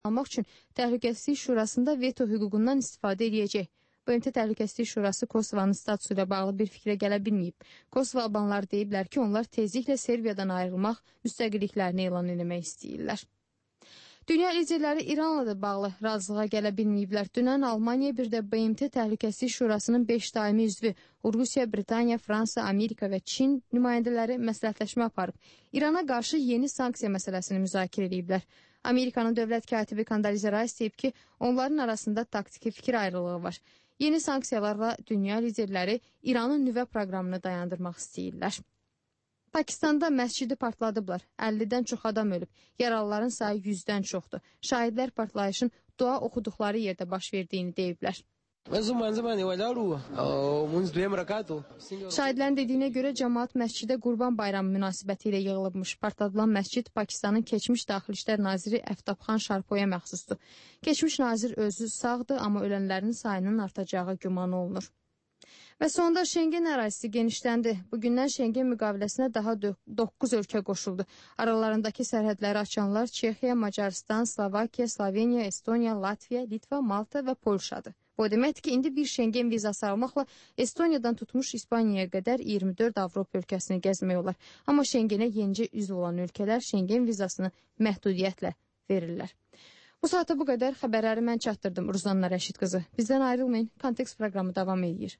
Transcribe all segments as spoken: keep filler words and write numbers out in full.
almaq üçün Təhlükəsizlik Şurasında veto hüququndan istifadə edəcək. B M T Təhlükəsizlik Şurası Kosovanın statusu ilə bağlı bir fikrə gələ bilməyib. Kosova albanları deyiblər ki, onlar tezliklə Serbiyadan ayrılmaq, müstəqilliklərini elan etmək istəyirlər. Dünya liderləri İranla da bağlı razılığa gələ bilməyiblər. Dünən Almaniya bir də B M T Təhlükəsizlik Şurasının beş daimi üzvü Rusiya, Britaniya, Fransa, Amerika və Çin nümayəndələri məsləhətləşmə aparıb. İrana qarşı yeni sanksiya məsələsini müzakirə ediblər. Amerikanın dövlət katibi Kondoliza Rice deyib ki, onların arasında taktiki fikir ayrılığı var. Yeni sanksiyalarla dünya liderləri İranın nüvə proqramını dayandırmaq istəyirlər. Pakistanda məscidi partladıblar. əllidən çox adam ölüb. Yaralıların sayı yüzdən çoxdur. Şahidlər partlayışın dua oxuduqları yerdə baş verdiyini deyiblər. Şahidlərin dediyinə görə cəmaat məscidə Qurban Bayramı münasibəti ilə yığılıbmış. Partladılan məscid Pakistanın keçmiş Daxili İşlər Naziri Əftabxan Şarpoya məxsusdur. Keçmiş nazir özü sağdır, amma ölənlərin sayının artacağı güman olunur. Və sonda Şengen ərazisi genişləndi. Bugündən Şengen müqaviləsinə daha doqquz ölkə qoşuldu. Aralarındakı sərhədləri açanlar Çexiya, Macaristan, Slovakiya, Sloveniya, Estoniya, Latviya, Litva, Malta və Polşadır. Bu deməkdir ki, indi bir Şengen vizası almaqla Estoniyadan tutmuş İspaniyaya qədər iyirmi dörd Avropa ölkəsini gəzmək olar. Amma Şengenə yenicə üzv olan ölkələr Şengen vizasını məhdudiyyətlə verirlər. Bu saata bu qədər xəbərləri mən çatdırdım. Ruzanna Rəşid qızı. Bizdən ayrılmayın. Kontekst proqramı davam edir.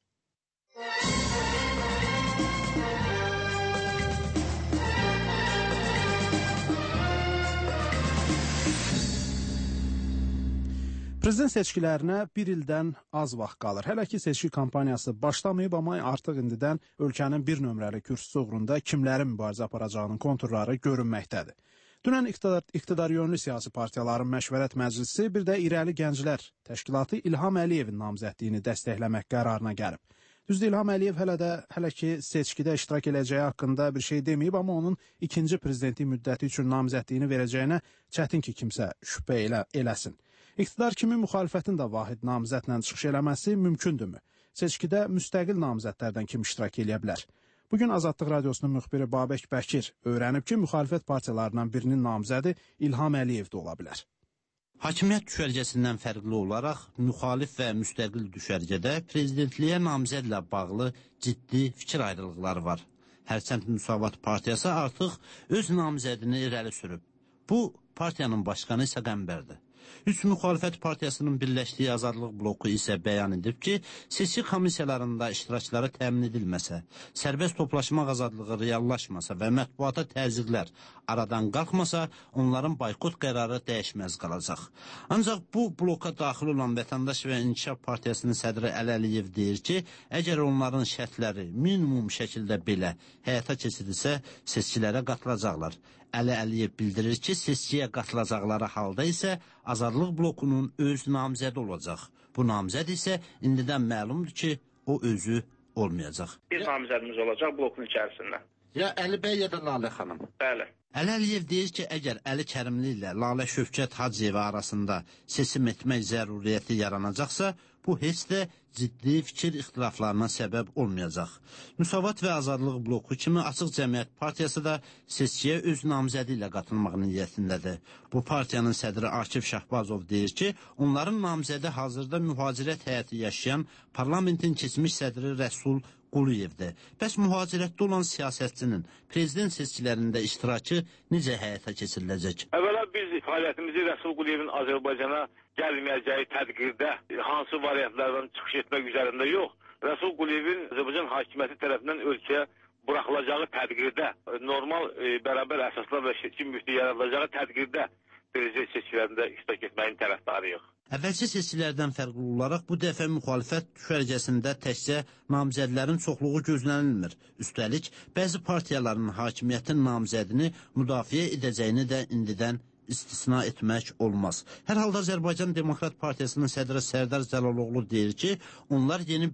Prezident seçkilərinə bir ildən az vaxt qalır. Hələ ki seçki kampaniyası başlamayıb, amma artıq indidən ölkənin bir nömrəli kürsüsü uğrunda kimlərin mübarizə aparacağının konturları görünməkdədir. Dünən iqtidar, iqtidar yönlü siyasi partiyaların məşvərət məclisi, bir də İrəli Gənclər Təşkilatı İlham Əliyevin namizədliyini dəstəkləmək qərarına gəlib. Düzdür, İlham Əliyev hələ də hələ ki seçkidə iştirak edəcəyi haqqında bir şey deməyib, amma onun ikinci prezidentlik müddəti üçün namizədliyini verəcəyinə çətin ki kimsə şübhə elə, eləsin. İqtidar kimi müxalifətin də vahid namizədlə çıxış eləməsi mümkündürmü? Seçkidə müstəqil namizədlərdən kim iştirak edə bilər? Bugün Azadlıq Radiosunun müxbiri Babək Bəkir öyrənib ki, müxalifət partiyalarından birinin namizədi İlham Əliyev də ola bilər. Hakimiyyət düşərgəsindən fərqli olaraq müxalif və müstəqil düşərgədə prezidentliyə namizədlə bağlı ciddi fikir ayrılıqları var. Hərçənd Müsavat Partiyası artıq öz namizədini irəli sürüb. Bu, partiyanın başqanı isə Qəmbərdir. Üç müxalifət partiyasının birləşdiyi Azadlıq bloku isə bəyan edib ki, seçki komissiyalarında iştirakçılara təmin edilməsə, sərbəst toplaşmaq azadlığı reallaşmasa və mətbuata təzyiqlər aradan qalxmasa, onların boykot qərarı dəyişməz qalacaq. Ancaq bu bloka daxil olan Vətəndaş və İnkişaf Partiyasının sədri Əli Əliyev deyir ki, əgər onların şərtləri minimum şəkildə belə həyata keçirilsə, seçkilərə qatılacaqlar. Əli Əliyev bildirir ki, seçkiyə qatılacaqları halda isə Azadlıq blokunun öz namizədi olacaq. Bu namizəd isə indidən məlumdur ki, o özü olmayacaq. Bir namizədimiz olacaq blokun içərisində. Ya Əli bəy ya da Lalə xanım. Bəli. Əli Əliyev deyir ki, əgər Əli Kərimli ilə Lalə Şövkət Hacıyeva arasında seçim etmək zəruriyyəti yaranacaqsa, bu heç də ciddi fikir ixtilaflarına səbəb olmayacaq. Müsavat və Azadlıq bloku kimi Açıq Cəmiyyət Partiyası da seçkiyə öz namizədi ilə qatılmaq niyyətindədir. Bu partiyanın sədri Akif Şahbazov deyir ki, onların namizədi hazırda mühacirət həyatı yaşayan parlamentin keçmiş sədri Rəsul Quliyevdir. Bəs mühacirətdə olan siyasətçinin prezident seçkilərində iştirakı necə həyata keçiriləcək? Əvvəla biz fəaliyyətimizi Rəsul Quliyevin Azərbaycana gəlməyəcəyi tədqirdə hansı variantlardan çıxış etmək üzərində yox, Rəsul Quliyevin Azərbaycan hakimiyyəti tərəfindən ölkəyə buraxılacağı tədqirdə, normal e, bərabər əsaslar və seçim mühiti yaradacağı tədqirdə prezident seçkilərində iştirak etməyin tərəfdarıyıq. Əvvəlki seçkilərdən fərqli olaraq bu dəfə müxalifət düşərgəsində təkcə namizədlərin çoxluğu gözlənilmir. Üstəlik, bəzi partiyaların hakimiyyətin namizədini müdafiə edəcəyini də indidən istisna etmək olmaz. Hər halda Azərbaycan Demokrat Partiyasının sədri Sərdar Cəlaloğlu deyir ki, onlar yeni bir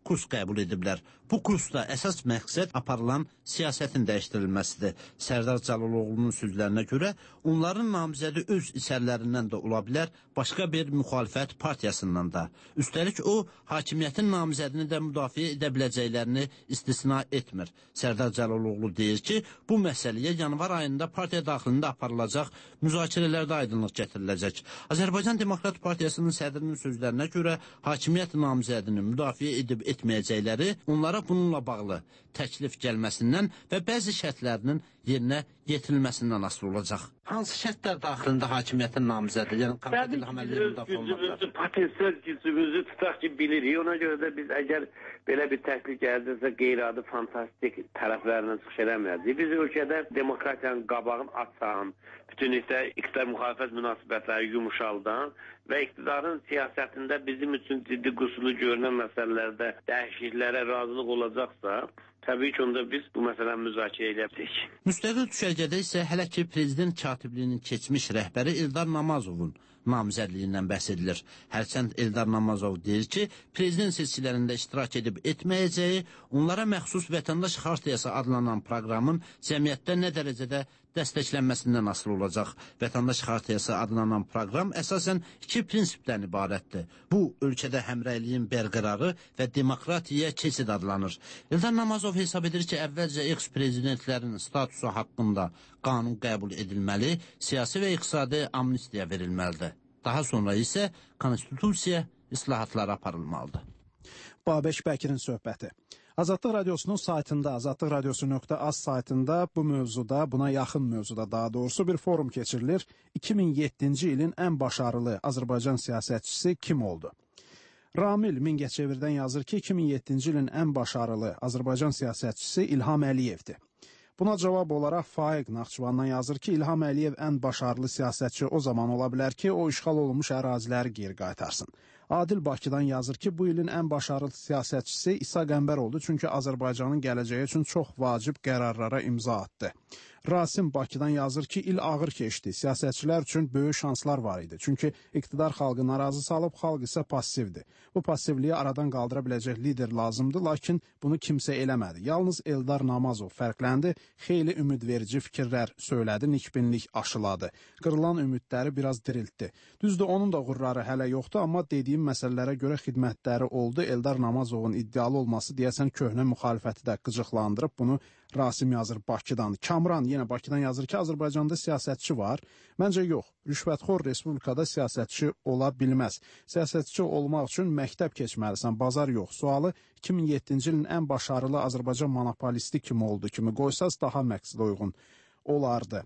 kurs qəbul ediblər. Bu kursda əsas məqsəd aparılan siyasətin dəyişdirilməsidir. Sərdar Cəlaloğlu'nun sözlərinə görə onların namizədi öz əsərlərindən də ola bilər, başqa bir müxalifət partiyasından da. Üstəlik o, hakimiyyətin namizədini də müdafiə edə biləcəklərini istisna etmir. Sərdar Cəlaloğlu deyir ki, bu məsələyə yanvar ayında partiya daxilində aparılacaq müzakirələrdə aydınlıq gətiriləcək. Azərbaycan Demokrat Partiyasının sədrinin sözlərinə görə hakimiyyət namizədini müdafiə edib etməyəcəkləri onlara bununla bağlı təklif gəlməsindən və bəzi şərtlərinin yerinə yetirilməsindən asılı olacaq. Hansı şərtlər daxilində hakimiyyətin namizədi, yəni konkret İlham müdafiə olunacaq? Potensial gücümüzü tutaq ki, bilirik. Ona görə də biz əgər belə bir təklif gəldirsə qeyri-adi fantastik tərəflərindən çıxış eləməyəcəyik. Biz ölkədə demokratiyanın qabağını açan, bütünlükdə iqtidar müxalifət münasibətləri yumuşaldan və iqtidarın siyasətində bizim üçün ciddi qüsurlu görünən məsələlərdə dəyişikliklərə razılıq olacaqsa, təbii ki, onda biz bu məsələni müzakirə edəcəyik. Müstəqil düşərgədə isə hələ ki, prezident katibliyinin keçmiş rəhbəri Eldar Namazovun namizədliyindən bəhs edilir. Hərçənd Eldar Namazov deyir ki, prezident seçkilərində iştirak edib etməyəcəyi, onlara məxsus vətəndaş xartiyası adlanan proqramın cəmiyyətdə nə dərəcədə dəstəklənməsindən asılı olacaq. Vətəndaş xartiyası adlanan proqram əsasən iki prinsipdən ibarətdir. Bu, ölkədə həmrəyliyin bərqərarı və demokratiyaya keçid adlanır. Eldar Namazov hesab edir ki, əvvəlcə eks-prezidentlərin statusu haqqında qanun qəbul edilməli, siyasi və iqtisadi amnistiya verilməlidir. Daha sonra isə konstitusiya islahatları aparılmalıdır. Babək Bəkirin söhbəti. Azadlıq Radiosunun saytında, azadlıq radiosu nöqtə az saytında bu mövzuda, buna yaxın mövzuda daha doğrusu bir forum keçirilir. iki min yeddinci ilin ən başarılı Azərbaycan siyasətçisi kim oldu? Ramil Mingəçevirdən yazır ki, iki min yeddinci ilin ən başarılı Azərbaycan siyasətçisi İlham Əliyevdir. Buna cavab olaraq Faiq Naxçıvandan yazır ki, İlham Əliyev ən başarılı siyasətçi o zaman ola bilər ki, o işğal olunmuş əraziləri geri qaytarsın. Adil Bakıdan yazır ki, bu ilin ən başarılı siyasətçisi İsa Qəmbər oldu, çünki Azərbaycanın gələcəyi üçün çox vacib qərarlara imza atdı. Rasim Bakıdan yazır ki, il ağır keçdi, siyasətçilər üçün böyük şanslar var idi, çünki iqtidar xalqı narazı salıb, xalq isə passivdir. Bu passivliyi aradan qaldıra biləcək lider lazımdır, lakin bunu kimsə eləmədi. Yalnız Eldar Namazov fərqləndi, xeyli ümidverici fikirlər söylədi, nikbinlik aşıladı. Qırılan ümidləri biraz diriltdi. Düzdür, onun da qurrarı hələ yoxdur, amma dediyim məsələlərə görə xidmətləri oldu. Eldar Namazovun iddialı olması deyəsən köhnə müxalifəti də qıcıqlandırıb, bunu Rasim yazır Bakıdan. Kamran yenə Bakıdan yazır ki, Azərbaycanda siyasətçi var. Məncə yox, rüşvətxor respublikada siyasətçi ola bilməz. Siyasətçi olmaq üçün məktəb keçməlisən, bazar yox. Sualı iki min yeddinci ilin ən başarılı Azərbaycan monopolisti kim oldu kimi qoysaz daha məqsədə uyğun olardı.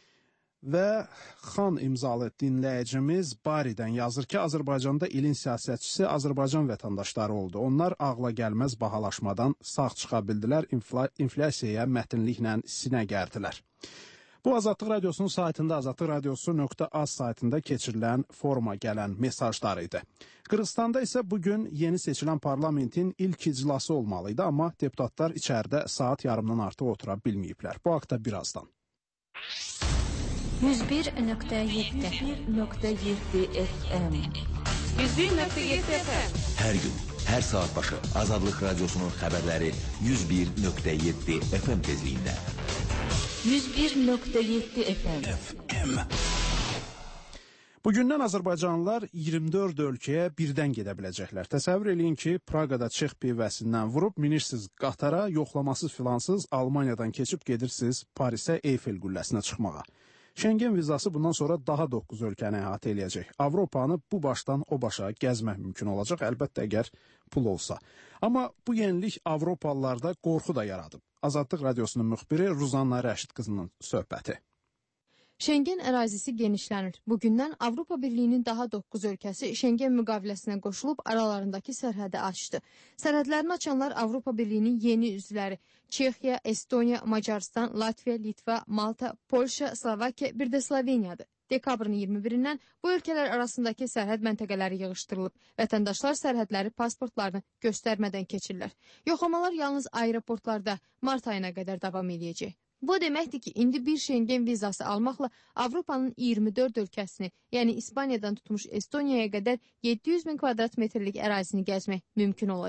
Və Xan imzalı dinləyicimiz Baridən yazır ki, Azərbaycanda ilin siyasətçisi Azərbaycan vətəndaşları oldu. Onlar ağla gəlməz bahalaşmadan sağ çıxa bildilər, infla inflyasiyaya mətinliklə sinə gərdilər. Bu Azadlıq Radiosunun saytında, azadlıq radiosu nöqtə az saytında keçirilən foruma gələn mesajlar idi. Qırğızstanda isə bugün yeni seçilən parlamentin ilk iclası olmalıydı, amma deputatlar içəridə saat yarımdan artıq otura bilməyiblər. Bu haqda birazdan. yüz bir nöqtə yeddi nöqtə yeddi F M yüz bir nöqtə yeddi F M Hər gün, hər saat başı Azadlıq Radiosunun xəbərləri yüz bir nöqtə yeddi F M tezliyində. yüz bir nöqtə yeddi F M Bugündən azərbaycanlılar iyirmi dörd ölkəyə birdən gedə biləcəklər. Təsəvvür eləyin ki, Praqada Çex pivəsindən vurub minirsiniz Qatara, yoxlamasız filansız Almaniyadan keçib gedirsiniz Parisə Eyfel qülləsinə çıxmağa. Şengen vizası bundan sonra daha doqquz ölkəni əhatə eləyəcək. Avropanı bu başdan o başa gəzmək mümkün olacaq, əlbəttə əgər pul olsa. Amma bu yenilik Avropalılarda qorxu da yaradıb. Azadlıq Radiosunun müxbiri Ruzanna Rəşid qızının söhbəti. Şengen ərazisi genişlənir. Bugündən Avropa Birliyinin daha doqquz ölkəsi Şengen müqaviləsinə qoşulub aralarındakı sərhədi açdı. Sərhədlərini açanlar Avropa Birliyinin yeni üzvləri Çexiya, Estoniya, Macaristan, Latviya, Litva, Malta, Polşa, Slovakiya, bir də Sloveniyadır. Dekabrın iyirmi birindən bu ölkələr arasındakı sərhəd məntəqələri yığışdırılıb. Vətəndaşlar sərhədləri pasportlarını göstərmədən keçirlər. Yoxlamalar yalnız aeroportlarda mart ayına qədər davam edəcək. Bu deməkdir ki, indi bir Şengen vizası almaqla Avropanın iyirmi dörd ölkəsini, yəni İspaniyadan tutmuş Estoniyaya qədər yeddi yüz min kvadrat metrlik ərazini gəzmək mümkün olacaq.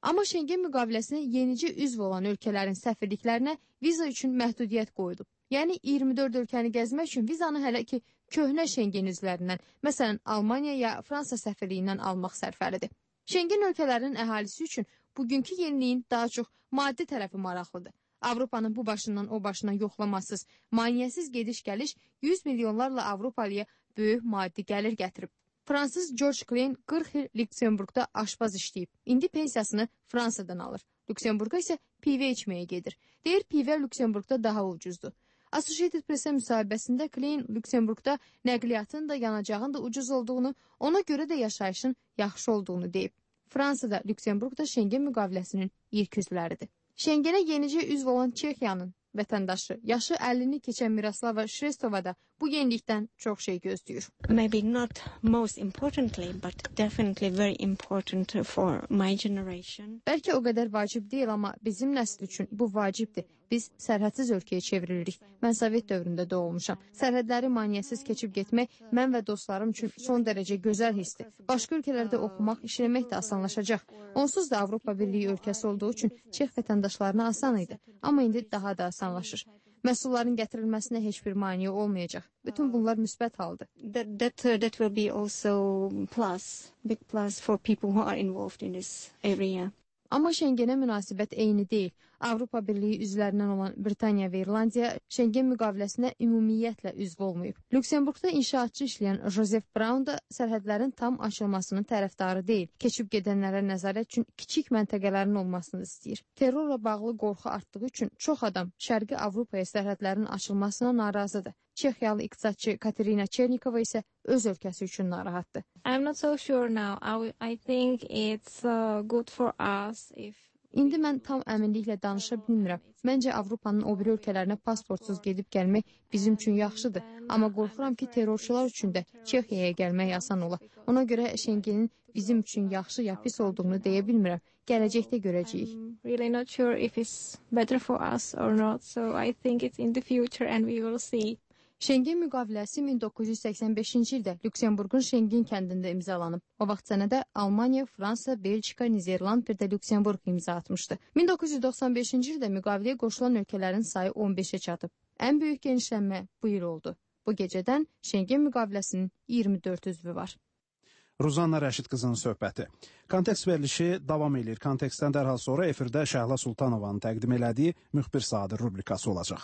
Amma Şengen müqaviləsinə yenicə üzv olan ölkələrin səfirliklərinə viza üçün məhdudiyyət qoyulub. Yəni iyirmi dörd ölkəni gəzmək üçün vizanı hələ ki köhnə Şengen üzvlərindən, məsələn Almaniya ya Fransa səfirliyindən almaq sərfəlidir. Şengen ölkələrinin əhalisi üçün bugünkü yeniliyin daha çox maddi tərəfi maraqlıdır. Avropanın bu başından o başına yoxlamasız, maneəsiz gediş-gəliş yüz milyonlarla Avropalıya böyük maddi gəlir gətirib. Fransız George Klein qırx il Lüksemburqda aşpaz işləyib. İndi pensiyasını Fransadan alır. Lüksemburqa isə pivə içməyə gedir. Deyir, pivə Lüksemburqda daha ucuzdur. Associated Press-ə müsahibəsində Klein Lüksemburqda nəqliyyatın da yanacağın da ucuz olduğunu, ona görə də yaşayışın yaxşı olduğunu deyib. Fransa da Lüksemburq da Şengen müqaviləsinin ilk üzvləridir. Şengenə yenicə üzv olan Çexiyanın vətəndaşı, yaşı əllini keçən Miroslava Shrestova da bu yenilikdən çox şey gözləyir. Maybe not most importantly, but definitely very important for my generation. Bəlkə o qədər vacib deyil, amma bizim nəsil üçün bu vacibdir. Biz sərhədsiz ölkəyə çevrilirik. Mən Sovet dövründə doğulmuşam. Sərhədləri maneəsiz keçib getmək mən və dostlarım üçün son dərəcə gözəl hissdir. Başqa ölkələrdə oxumaq, işləmək də asanlaşacaq. Onsuz da Avropa Birliyi ölkəsi olduğu üçün Çex vətəndaşlarına asan idi. Amma indi daha da asanlaşır. Məhsulların gətirilməsinə heç bir maneə olmayacaq. Bütün bunlar müsbət haldır. That, that, uh, that will be also plus, big plus for people who are involved in this area. Amma Şengenə münasibət eyni deyil. Avropa Birliyi üzvlərindən olan Britaniya və İrlandiya Şengen müqaviləsinə ümumiyyətlə üzv olmayıb. Lüksemburqda inşaatçı işləyən Joseph Brown da sərhədlərin tam açılmasının tərəfdarı deyil. Keçib gedənlərə nəzarət üçün kiçik məntəqələrin olmasını istəyir. Terrorla bağlı qorxu artdığı üçün çox adam Şərqi Avropaya sərhədlərin açılmasına narazıdır. Çexiyalı iqtisadçı Katerina Chernikova isə öz ölkəsi üçün narahatdır. I'm not so sure now. I, I think it's uh, good for us if İndi mən tam əminliklə danışa bilmirəm. Məncə Avropanın o biri ölkələrinə pasportsuz gedib gəlmək bizim üçün yaxşıdır. Amma qorxuram ki, terrorçular üçün də Çexiyaya gəlmək asan olar. Ona görə Şengenin bizim üçün yaxşı ya pis olduğunu deyə bilmirəm. Gələcəkdə görəcəyik. I'm really not sure if it's better for us or not. So I think it's in the future and we will see. Şengen müqaviləsi min doqquz yüz səksən beşinci ildə Lüksemburqun Şengen kəndində imzalanıb. O vaxt sənədə Almaniya, Fransa, Belçika, Nizerland bir də Lüksemburq imza atmışdı. min doqquz yüz doxsan beşinci ildə müqaviləyə qoşulan ölkələrin sayı on beşə çatıb. Ən böyük genişlənmə bu il oldu. Bu gecədən Şengen müqaviləsinin iyirmi dörd üzvü var. Ruzanna Rəşid qızının söhbəti. Kontekst verilişi davam edir. Kontekstdən dərhal sonra efirdə Şəhla Sultanovanın təqdim elədiyi Müxbir Sadir rubrikası olacaq.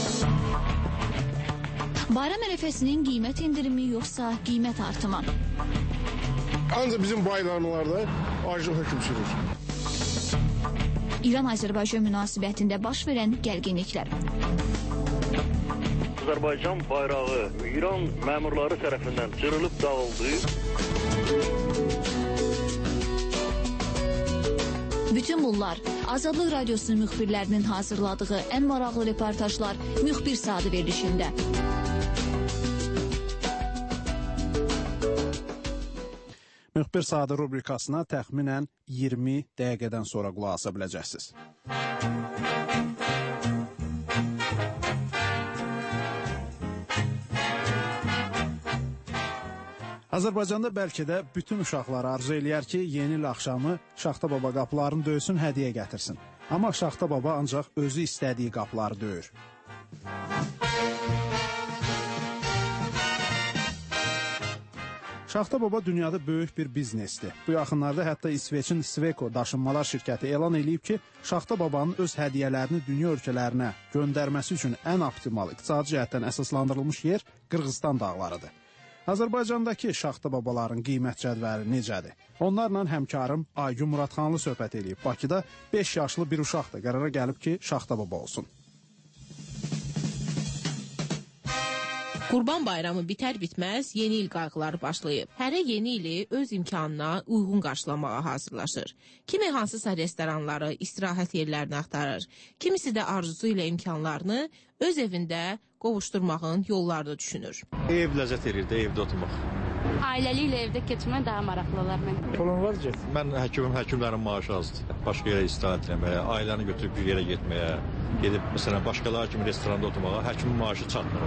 Bayram ərəfəsinin qiymət indirimi yoxsa qiymət artımı? Ancaq bizim bayramlarda aclıq hökm sürür. İran-Azərbaycan münasibətində baş verən gərginliklər. Azərbaycan bayrağı İran məmurları tərəfindən cırılıb dağıldı. Bütün bunlar Azadlıq Radiosunun müxbirlərinin hazırladığı ən maraqlı reportajlar Müxbir Sadı verilişində. Müxbir Sadı rubrikasına təxminən iyirmi dəqiqədən sonra qulaq asa biləcəksiniz. Azərbaycanda bəlkə də bütün uşaqlar arzu eləyər ki, yeni il axşamı Şaxta Baba qapılarını döysün, hədiyyə gətirsin. Amma Şaxta Baba ancaq özü istədiyi qapıları döyür. Şaxta Baba dünyada böyük bir biznesdir. Bu yaxınlarda hətta İsveçin Sweco daşınmalar şirkəti elan edib ki, Şaxta Babanın öz hədiyyələrini dünya ölkələrinə göndərməsi üçün ən optimal iqtisadi cəhətdən əsaslandırılmış yer Qırğızstan dağlarıdır. Azərbaycandakı Şaxta Babaların qiymət cədvəli necədir? Onlarla həmkarım Aygün Muradxanlı söhbət edib. Bakıda beş yaşlı bir uşaq da qərara gəlib ki, Şaxta Baba olsun. Qurban bayramı bitər-bitməz yeni il qayğıları başlayıb. Hərə yeni ili öz imkanına uyğun qarşılamağa hazırlaşır. Kimi hansısa restoranları, istirahət yerlərini axtarır. Kimisi də arzusu ilə imkanlarını öz evində qovuşdurmağın yollarını düşünür. Ev ləzzət edir də, evdə oturmaq. Ailəliklə evdə keçmək daha maraqlı olar mən. Olan var ki, mən həkimim, həkimlərin maaşı azdır. Başqa yerə istirahət etməyə, ailəni götürüb bir yerə getməyə, gedib məsələn başqaları kimi restoranda oturmağa həkimin maaşı çatmır ona.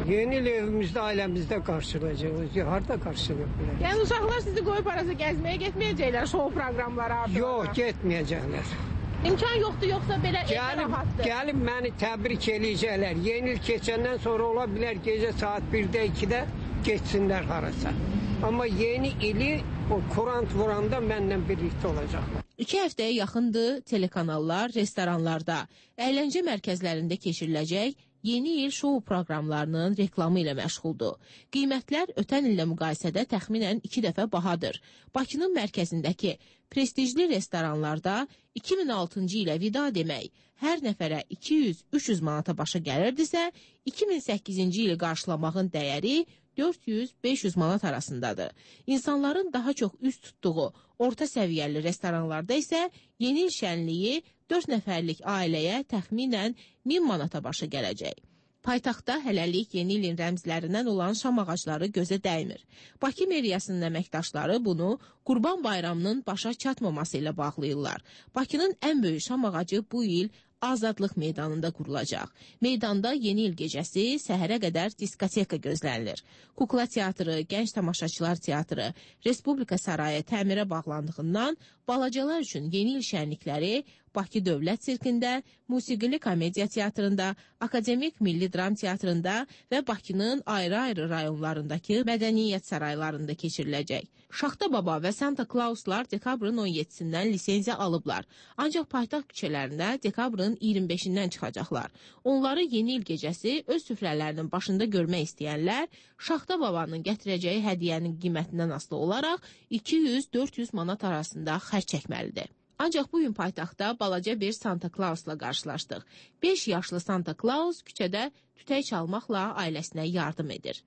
Yeni il evimizdə, ailəmizdə qarşılayacağıq. Harada qarşılayaq bilər? Yəni uşaqlar sizi qoyub arası gəzməyə getməyəcəklər, şou proqramları artıq? Yox, getməyəcəklər. İmkan yoxdur, yoxsa belə evdə rahatdır? Gəlib məni təbrik eləyəcəklər. Yeni il keçəndən sonra ola bilər gecə saat birdə, ikidə geçsinlər harasa. Amma yeni ili o kurant vuranda mənlə birlikdə olacaqlar. İki həftəyə yaxındır telekanallar, restoranlarda, əyləncə mərkəzlərində keçiriləcək yeni il şou proqramlarının reklamı ilə məşğuldur. Qiymətlər ötən illə müqayisədə təxminən iki dəfə bahadır. Bakının mərkəzindəki prestijli restoranlarda iki min altıncı ilə vida demək hər nəfərə iki yüz üç yüz manata başa gəlirdisə, iki min səkkizinci ili qarşılamağın dəyəri dörd yüz beş yüz manat arasındadır. İnsanların daha çox üz tutduğu orta səviyyəli restoranlarda isə yeni il şənliyi dörd nəfərlik ailəyə təxminən min manata başa gələcək. Paytaxtda hələlik yeni ilin rəmzlərindən olan şam ağacları gözə dəymir. Bakı meriyasının əməkdaşları bunu Qurban Bayramının başa çatmaması ilə bağlayırlar. Bakının ən böyük şam ağacı bu il Azadlıq meydanında qurulacaq. Meydanda yeni il gecəsi səhərə qədər diskoteka gözlənilir. Kukla teatrı, gənc tamaşaçılar teatrı, Respublika sarayı təmirə bağlandığından balacalar üçün yeni il şənlikləri Bakı Dövlət Sirkində, Musiqili Komediya Teatrında, Akademik Milli Dram Teatrında və Bakının ayrı-ayrı rayonlarındakı mədəniyyət saraylarında keçiriləcək. Şaxta Baba və Santa Clauslar dekabrın on yeddisindən lisenziya alıblar. Ancaq paytaxt küçələrində dekabrın iyirmi beşindən çıxacaqlar. Onları yeni il gecəsi öz süfrələrinin başında görmək istəyənlər Şaxta Babanın gətirəcəyi hədiyyənin qiymətindən asılı olaraq iki yüz dörd yüz manat arasında xərc çəkməlidir. Ancaq bugün paytaxtda balaca bir Santa Clausla qarşılaşdıq. beş yaşlı Santa Claus küçədə tütək çalmaqla ailəsinə yardım edir.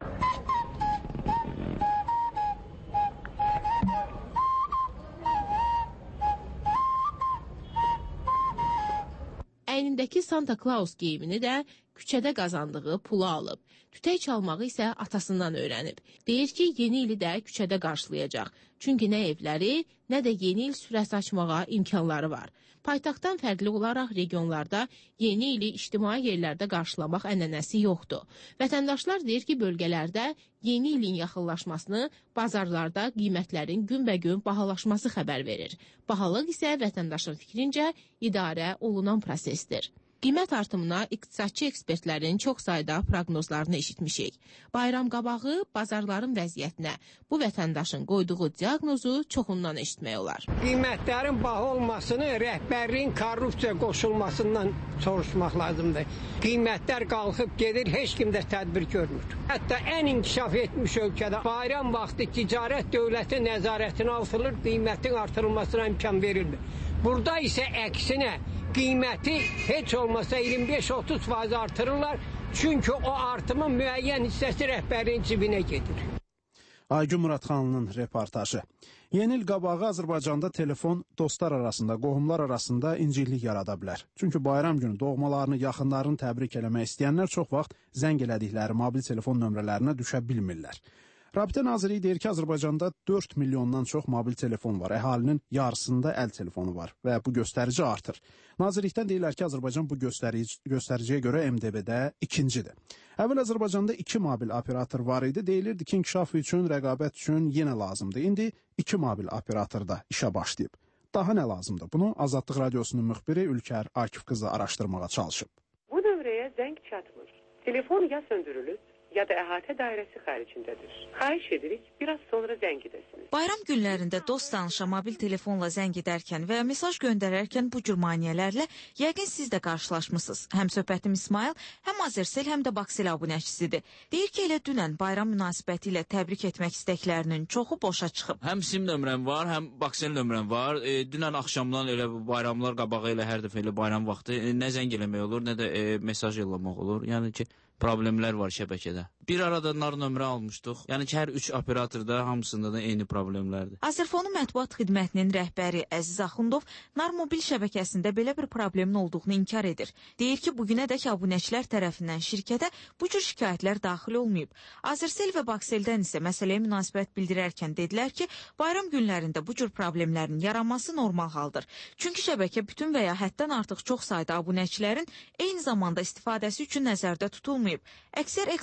Əynindəki Santa Claus geyimini də küçədə qazandığı pulu alıb. Tütək çalmağı isə atasından öyrənib. Deyir ki, yeni ili də küçədə qarşılayacaq. Çünki nə evləri, nə də yeni il sürəsi açmağa imkanları var. Paytaxtdan fərqli olaraq regionlarda yeni ili ictimai yerlərdə qarşılamaq ənənəsi yoxdur. Vətəndaşlar deyir ki, bölgələrdə yeni ilin yaxınlaşmasını, bazarlarda qiymətlərin günbəgün bahalaşması xəbər verir. Bahalıq isə vətəndaşın fikrincə idarə olunan prosesdir. Qiymət artımına iqtisadçı ekspertlərin çox sayda proqnozlarını eşitmişik. Bayram qabağı bazarların vəziyyətinə bu vətəndaşın qoyduğu diaqnozu çoxundan eşitmək olar. Qiymətlərin baha olmasını rəhbərliyin korrupsiya qoşulmasından soruşmaq lazımdır. Qiymətlər qalxıb gedir, heç kim də tədbir görmür. Hətta ən inkişaf etmiş ölkədə bayram vaxtı ticarət dövləti nəzarətinə alınır, qiymətin artırılmasına imkan verilmir. Burada isə əksinə qiyməti heç olmasa iyirmi beş otuz faiz artırırlar. Çünki o artımın müəyyən hissəsi rəhbərin cibinə gedir. Aygün Muradxanlının reportajı. Yeni il qabağı Azərbaycanda telefon dostlar arasında, qohumlar arasında inciklik yarada bilər. Çünki bayram günü doğmalarını, yaxınlarını təbrik eləmək istəyənlər çox vaxt zəng elədikləri mobil telefon nömrələrinə düşə bilmirlər. Rabitə Nazirliyi deyir ki, Azərbaycanda dörd milyondan çox mobil telefon var. Əhalinin yarısında əl telefonu var və bu göstərici artır. Nazirlikdən deyirlər ki, Azərbaycan bu göstərici, göstəriciyə görə M D B-də ikincidir. Əvvəl Azərbaycanda iki mobil operator var idi. Deyilirdi ki, inkişaf üçün, rəqabət üçün yenə lazımdır. İndi iki mobil operator da işə başlayıb. Daha nə lazımdır? Bunu Azadlıq Radiosunun müxbiri Ülkər Akif qızı araşdırmağa çalışıb. Bu nömrəyə zəng çatmır. Telefon ya söndürülür, ya da əhatə dairəsi xaricindədir. Xahiş edirik, biraz sonra zəng edəsiniz. Bayram günlərində dost tanışa mobil telefonla zəng edərkən və ya mesaj göndərərkən bu cür maneələrlə yəqin siz də qarşılaşmısınız. Həm söhbətim İsmail, həm Azərsel, həm də Baksel abunəçisidir. Deyir ki, elə dünən bayram münasibəti ilə təbrik etmək istəklərinin çoxu boşa çıxıb. Həm sim nömrəm var, həm Baksel nömrəm var. E, dünən axşamdan elə bayramlar qabağı ilə hər dəfə elə bayram vaxtı e, nə zəng eləmək olur, nə də e, mesaj yollamaq olur. Yəni ki, problemlər var şəbəkədə. Bir arada nar nömrə almışdıq. Yəni ki, hər üç operatorda hamısında da eyni problemlərdir. Azərfonu mətbuat xidmətinin rəhbəri Əziz Axundov nar mobil şəbəkəsində belə bir problemin olduğunu inkar edir. Deyir ki, bugünədək abunəçilər tərəfindən şirkətə bu cür şikayətlər daxil olmayıb. Azərsel və Bakseldən isə məsələyə münasibət bildirərkən dedilər ki, bayram günlərində bu cür problemlərin yaranması normal haldır. Çünki şəbəkə bütün və ya həddən artıq çox sayda abunəçilərin eyni zamanda istifadəsi üçün nəzərdə tutulmayıb. Əksər ekspertlər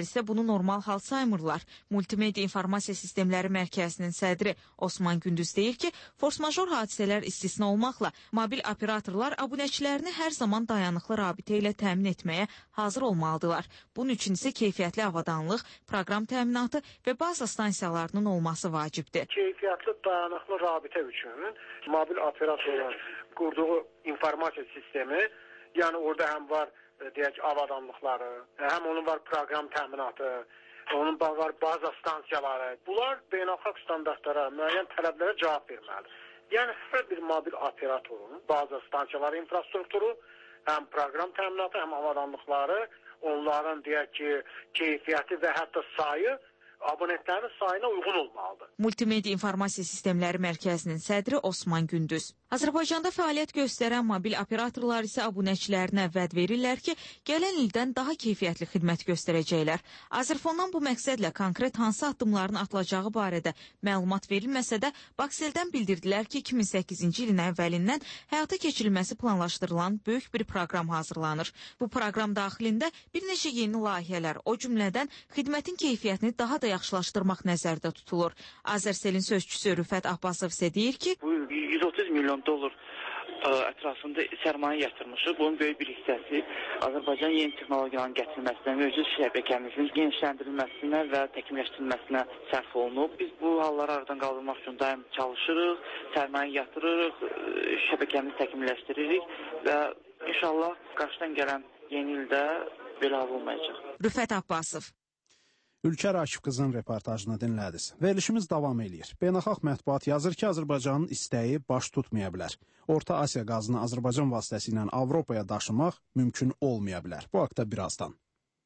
isə bunu normal hal saymırlar. Multimedia İnformasiya Sistemləri Mərkəzinin sədri Osman Gündüz deyir ki, fors-major hadisələr istisna olmaqla mobil operatorlar abunəçilərini hər zaman dayanıqlı rabitə ilə təmin etməyə hazır olmalıdırlar. Bunun üçün isə keyfiyyətli avadanlıq, proqram təminatı və baza stansiyalarının olması vacibdir. Keyfiyyətli dayanıqlı rabitə üçün mobil operatorların qurduğu informasiya sistemi, yəni orada həm var deyək avadanlıqları, həm onun var proqram təminatı, onun var baza stansiyaları. Bunlar beynəlxalq standartlara, müəyyən tələblərə cavab verməlidir. Yəni hər bir mobil operatorun baza stansiyaları infrastrukturu, həm proqram təminatı, həm avadanlıqları, onların deyək ki, keyfiyyəti və hətta sayı abonentlərin sayına uyğun olmalıdır. Multimedia İnformasiya Sistemləri Mərkəzinin sədri Osman Gündüz. Azərbaycanda fəaliyyət göstərən mobil operatorlar isə abunəçilərinə vəd verirlər ki, gələn ildən daha keyfiyyətli xidmət göstərəcəklər. Azərfondan bu məqsədlə konkret hansı addımların atılacağı barədə məlumat verilməsə də, Bakseldən bildirdilər ki, iki min səkkizinci ilin əvvəlindən həyata keçirilməsi planlaşdırılan böyük bir proqram hazırlanır. Bu proqram daxilində bir neçə yeni layihələr, o cümlədən xidmətin keyfiyyətini daha da yaxşılaşdırmaq nəzərdə tutulur. Azərselin sözçüsü Rüfət Abbasov isə deyir ki, bu yüz otuz milyon dollar ə, ətrafında sərmayə yatırmışıq. Bunun böyük bir hissəsi Azərbaycan yeni texnologiyaların gətirilməsinə, mövcud şəbəkəmizin genişləndirilməsinə və təkmilləşdirilməsinə sərf olunub. Biz bu halları aradan qaldırmaq üçün daim çalışırıq, sərmayə yatırırıq, şəbəkəmizi təkmilləşdiririk və inşallah qarşıdan gələn yeni ildə belə hal olmayacaq. Rüfət Abbasov. Ülkər Akif qızın reportajını dinlədiniz. Verilişimiz davam eləyir. Beynəlxalq mətbuat yazır ki, Azərbaycanın istəyi baş tutmaya bilər. Orta Asiya qazını Azərbaycan vasitəsilə Avropaya daşımaq mümkün olmaya bilər. Bu haqda birazdan.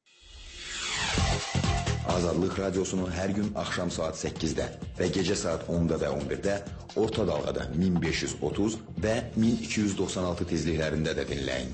Azadlıq Radiosunu hər gün axşam saat səkkizdə və gecə saat onda və on birdə orta dalğada min beş yüz otuz və min iki yüz doxsan altı tezliklərində də dinləyin.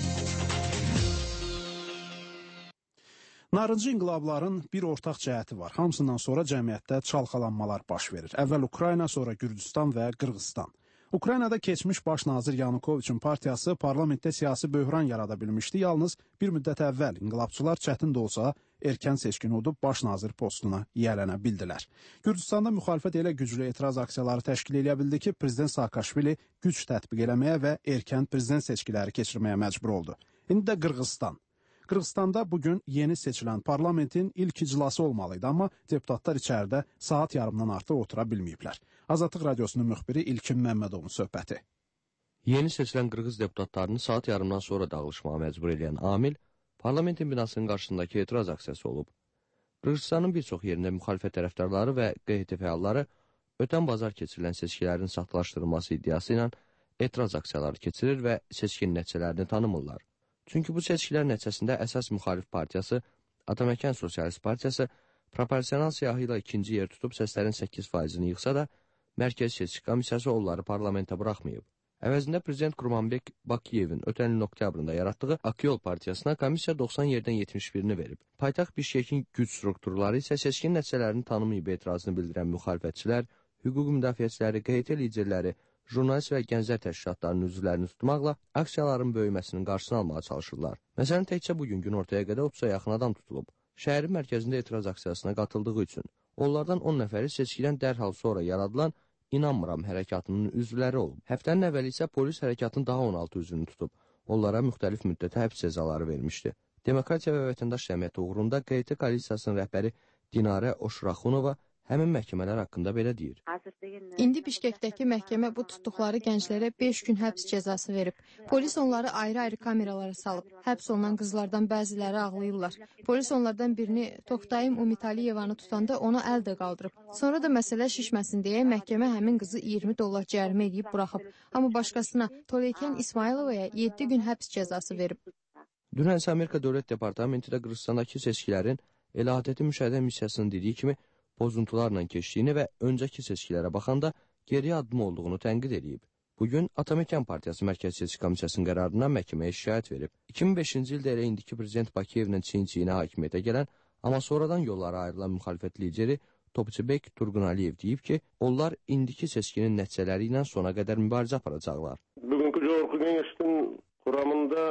Narıncı inqilabların bir ortaq cəhəti var. Hamısından sonra cəmiyyətdə çalxalanmalar baş verir. Əvvəl Ukrayna, sonra Gürcüstan və Qırğızstan. Ukraynada keçmiş baş nazir Yanukoviçin partiyası parlamentdə siyasi böhran yarada bilmişdi. Yalnız bir müddət əvvəl inqilabçılar çətin də olsa erkən seçkin udub baş nazir postuna yiyələnə bildilər. Gürcüstanda müxalifət elə güclü etiraz aksiyaları təşkil edə bildi ki, prezident Saakashvili güc tətbiq eləməyə və erkən prezident seçkiləri keçirməyə məcbur oldu. İndi də Qırğızstan. Qırğızstanda bugün yeni seçilən parlamentin ilk iclası olmalıydı, amma deputatlar içəridə saat yarımdan artıq otura bilməyiblər. Azadlıq Radiosunun müxbiri İlkin Məmmədovun söhbəti. Yeni seçilən Qırğız deputatlarını saat yarımdan sonra dağılışmağa məcbur edən amil parlamentin binasının qarşısındakı etiraz aksiyası olub. Qırğızstanın bir çox yerində müxalifət tərəfdarları və Q H T fəalları ötən bazar keçirilən seçkilərin saxtalaşdırılması iddiası ilə etiraz aksiyaları keçirir və seçkin nəticələrini tanımırlar. Çünki bu seçkilər nəticəsində əsas müxalif partiyası, Ataməkən Sosialist Partiyası proporsional siyahı ilə ikinci yer tutub səslərin səkkiz faizini yığsa da, Mərkəzi Seçki Komissiyası onları parlamentə buraxmayıb. Əvəzində Prezident Kurmanbek Bakiyevin ötən ilin oktyabrında yaratdığı Akyol Partiyasına komissiya doxsan yerdən yetmiş birini verib. Paytaxt Bişkekin güc strukturları isə seçkin nəticələrini tanımayıb etirazını bildirən müxalifətçilər, hüquq müdafiəçiləri, Q H T liderləri, jurnalist və gənclər təşkilatlarının üzvlərini tutmaqla aksiyaların böyüməsinin qarşısını almağa çalışırlar. Məsələn, təkcə bugün gün ortaya qədər otuza yaxın adam tutulub. Şəhərin mərkəzində etiraz aksiyasına qatıldığı üçün. Onlardan on nəfəri seçkidən dərhal sonra yaradılan İnanmıram hərəkatının üzvləri olub. Həftənin əvvəli isə polis hərəkatın daha on altı üzvünü tutub. Onlara müxtəlif müddətə həbs cəzaları vermişdi. Demokratiya və Vətəndaş Cəmiyyəti uğrunda Q H T koalisiyasının rəhbəri Dinarə Oşraxunova həmin məhkəmələr haqqında belə deyir. İndi Bişkekdəki məhkəmə bu tutduqları gənclərə beş gün həbs cəzası verib. Polis onları ayrı-ayrı kameralara salıb. Həbs olunan qızlardan bəziləri ağlayırlar. Polis onlardan birini Toxtayım Umitaliyevanı tutanda ona əl də qaldırıb. Sonra da məsələ şişməsin deyə məhkəmə həmin qızı iyirmi dollar cərimə edib buraxıb. Amma başqasına Toleykən İsmayılovaya yeddi gün həbs cəzası verib. Dünən isə Amerika Dövlət Departamenti də Qırğızstandakı seçkilərin Əlahəddin Müşahidə missiyasının dediyi kimi pozuntularla keçdiyini və öncəki seçkilərə baxanda geriyə addım olduğunu tənqid edib. Bugün Ataməkən Partiyası Mərkəzi Seçki Komissiyasının qərarından məhkəməyə şikayət verib. iki min beşinci ildə elə indiki Prezident Bakiyevlə çiyin-çiyinə hakimiyyətə gələn, amma sonradan yollara ayrılan müxalifət lideri Topçubek Turğunaliyev deyib ki, onlar indiki seçkinin nəticələri ilə sona qədər mübarizə aparacaqlar. Bugünkü Cumhurbaşkanı Güneş'in kuramında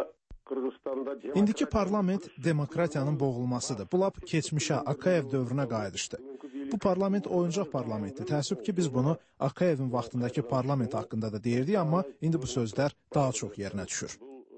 İndiki parlament demokratiyanın boğulmasıdır. Bu lap keçmişə, Akayev dövrünə qayıdışdı. Bu parlament oyuncaq parlamentdir. Təəssüf ki, biz bunu Akayevin vaxtındakı parlament haqqında da deyirdik, amma indi bu sözlər daha çox yerinə düşür.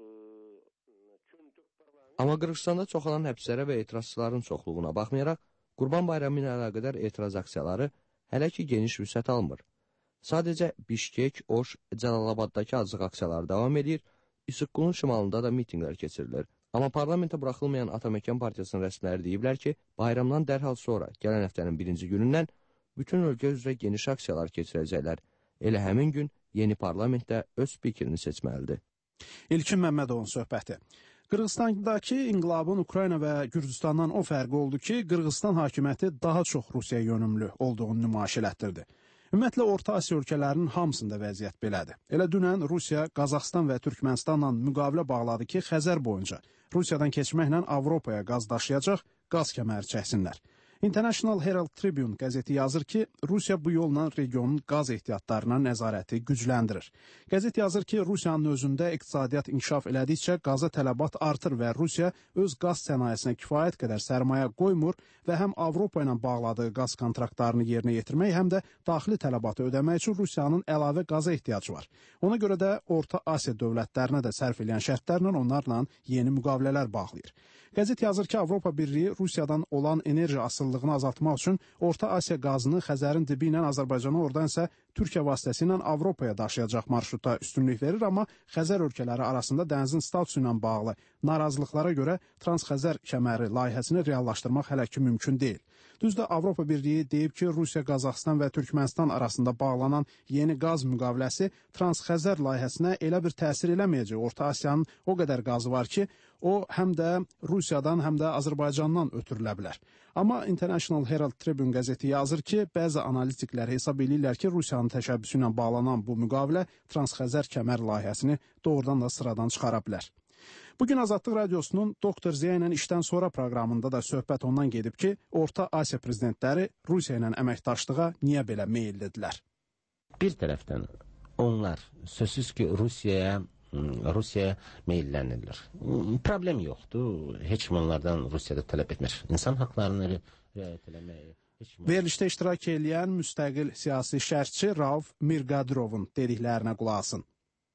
Amma Qırğızstanda çoxalan həbslərə və etirazçıların çoxluğuna baxmayaraq, Qurban Bayramı ilə əlaqədar etiraz aksiyaları hələ ki geniş vüsət almır. Sadəcə Bişkek, Oş, Cəlalabaddakı azlıq aksiyaları davam edir, İsıqqunun şimalında da mitinqlər keçirilir. Amma parlamentə buraxılmayan Ataməkan Partiyasının rəsmiləri deyiblər ki, bayramdan dərhal sonra, gələn həftənin birinci günündən bütün ölkə üzrə geniş aksiyalar keçirəcəklər. Elə həmin gün yeni parlamentdə öz spikirini seçməlidir. İlkin Məmmədovun söhbəti. Qırğızstandakı inqilabın Ukrayna və Gürcüstandan o fərqi oldu ki, Qırğızstan hakimiyyəti daha çox Rusiya yönümlü olduğunu nümayiş elətdirdi. Ümumiyyətlə, Orta Asiya ölkələrinin hamısında vəziyyət belədir. Elə dünən Rusiya, Qazaxstan və Türkmənistanla müqavilə bağladı ki, Xəzər boyunca Rusiyadan keçməklə Avropaya qaz daşıyacaq, qaz kəməri çəksinlər. International Herald Tribune qəzeti yazır ki, Rusiya bu yolla regionun qaz ehtiyatlarına nəzarəti gücləndirir. Qəzet yazır ki, Rusiyanın özündə iqtisadiyyat inkişaf elədikcə qaza tələbat artır və Rusiya öz qaz sənayesinə kifayət qədər sərmayə qoymur və həm Avropa ilə bağladığı qaz kontraktlarını yerinə yetirmək, həm də daxili tələbatı ödəmək üçün Rusiyanın əlavə qaza ehtiyacı var. Ona görə də Orta Asiya dövlətlərinə də sərf edən şərtlərlə onlarla yeni müqavilələr bağlayır. Qəzet yazır ki, Avropa Birliyi Rusiyadan olan enerji asıllığını azaltmaq üçün Orta Asiya qazını Xəzərin dibi ilə Azərbaycana, oradan isə Türkiyə vasitəsilə Avropaya daşıyacaq marşruta üstünlük verir, amma Xəzər ölkələri arasında dənizin statusu ilə bağlı narazılıqlara görə Transxəzər kəməri layihəsini reallaşdırmaq hələ ki mümkün deyil. Düzdür, Avropa Birliyi deyib ki, Rusiya, Qazaxstan və Türkmənistan arasında bağlanan yeni qaz müqaviləsi Transxəzər layihəsinə elə bir təsir eləməyəcək. Orta Asiyanın o qədər qazı var ki, o həm də Rusiyadan, həm də Azərbaycandan ötürülə bilər. Amma International Herald Tribune qəzeti yazır ki, bəzi analitiklər hesab edirlər ki, Rusiyanın təşəbbüsü ilə bağlanan bu müqavilə Transxəzər kəmər layihəsini doğrudan da sıradan çıxara bilər. Bugün Azadlıq Radiosunun Doktor Ziya ilə işdən sonra proqramında da söhbət ondan gedib ki, Orta Asiya prezidentləri Rusiya ilə əməkdaşlığa niyə belə meyillidirlər? Bir tərəfdən onlar sözsüz ki, Rusiyaya Rusiyaya meyillənirlər. Problem yoxdur. Heç kim onlardan Rusiyada tələb etmir. İnsan haqlarını riayət eləməyi. Verilişdə iştirak edən müstəqil siyasi şərhçi Rauf Mirqadirovun dediklərinə qulaq asın.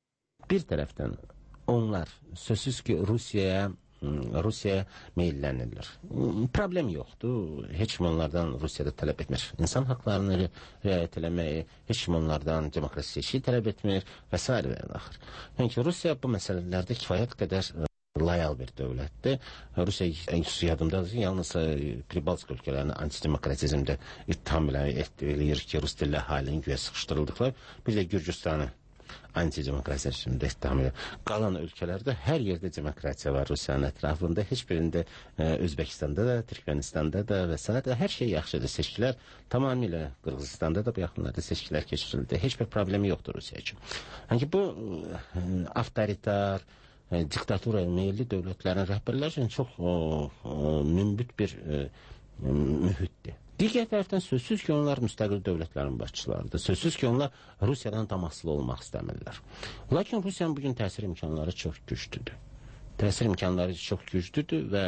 Bir tərəfdən onlar sözsüz ki, Rusiyaya Rusiyaya meyillənirlər. Problem yoxdur. Heç kim onlardan Rusiyada tələb etmir. İnsan haqlarını riayət eləməyi, heç kim onlardan demokrasi seçki tələb etmir və s. və axır. Yəni Rusiya bu məsələlərdə kifayət qədər layal bir dövlətdir. Rusiya yadımdadır ki, yalnız Pribalsk ölkələrini antidemokratizmdə ittiham eləyir ki, Rus dilli əhalinin güya sıxışdırıldıqlar. Bir də Gürcüstanı antidemokratiya şimdi ittiham edir. Qalan ölkələrdə hər yerdə demokratiya var Rusiyanın ətrafında. Heç birində Özbəkistanda da, Türkmenistanda da və s. hər şey yaxşıdır. Seçkilər tamamilə Qırğızstanda da bu yaxınlarda seçkilər keçirildi. Heç bir problemi yoxdur Rusiya üçün. Yəni bu avtoritar, diktatura meyilli dövlətlərin rəhbərləri üçün çox mümbit bir mühitdir. Digər tərəfdən sözsüz ki, onlar müstəqil dövlətlərin başçılarıdır. Sözsüz ki, onlar Rusiyadan tam asılı olmaq istəmirlər. Lakin Rusiyanın bugün təsir imkanları çox güclüdür. Təsir imkanları çox güclüdür və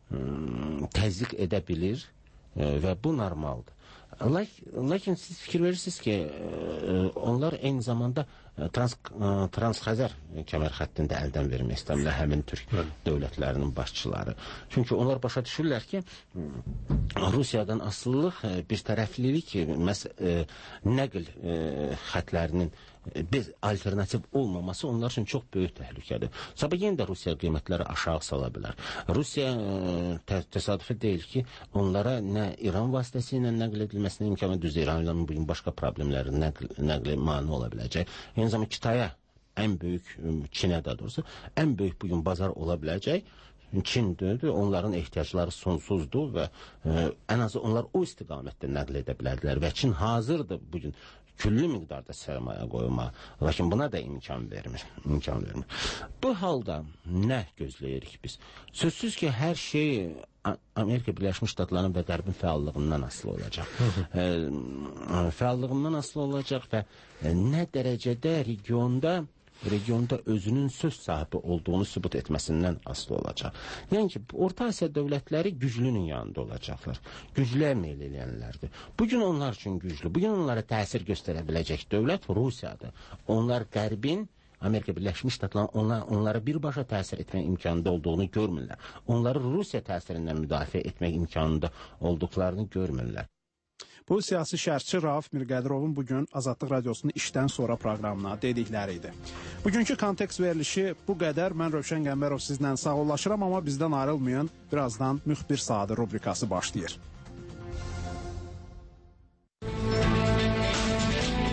təzyiq edə bilir və bu normaldır. Lakin siz fikir verirsiniz ki, onlar eyni zamanda trans, Transxəzər kəmər xəttində əldən vermək istəmirlər həmin Türk dövlətlərinin başçıları. Çünki onlar başa düşürlər ki, Rusiyadan asılılıq, bir tərəflilik, nəql xətlərinin bir alternativ olmaması onlar üçün çox böyük təhlükədir. Sabah yenə də Rusiya qiymətləri aşağı sala bilər. Rusiya təsadüfi deyil ki, onlara nə İran vasitəsilə nəql edilməsinə imkanı düzdür. İranın bugün başqa problemləri nəqli mani ola biləcək. Eyni zamanda Kitaya ən böyük, Çinə də doğrusu, ən böyük bugün bazar ola biləcək. Çindir, onların ehtiyacları sonsuzdur və ən azı onlar o istiqamətdə nəql edə bilərdilər və Çin hazırdır bugün küllü miqdarda sərmayə qoyma, lakin buna da imkan vermir, imkan vermir. Bu halda nə gözləyirik biz? Sözsüz ki, hər şey Amerika Birləşmiş Ştatlarının və Qərbin fəallığından asılı olacaq. Fəallığından asılı olacaq və nə dərəcədə regionda regionda özünün söz sahibi olduğunu sübut etməsindən asılı olacaq. Yəni ki, Orta Asiya dövlətləri güclünün yanında olacaqlar. Güclüyə meyl edənlərdir. Bugün onlar üçün güclü, bugün onlara təsir göstərə biləcək dövlət Rusiyadır. Onlar Qərbin, Amerika Birləşmiş Ştatları onlar, onlara birbaşa təsir etmək imkanında olduğunu görmürlər. Onları Rusiya təsirindən müdafiə etmək imkanında olduqlarını görmürlər. Bu siyasi şərhçi Rauf Mirqədirovun bugün Azadlıq Radiosunun işdən sonra proqramına dedikləri idi. Bugünkü kontekst verilişi bu qədər. Mən Rövşən Qəmbərov sizlə sağollaşıram, amma bizdən ayrılmayın. Birazdan Müxbir Saatı rubrikası başlayır.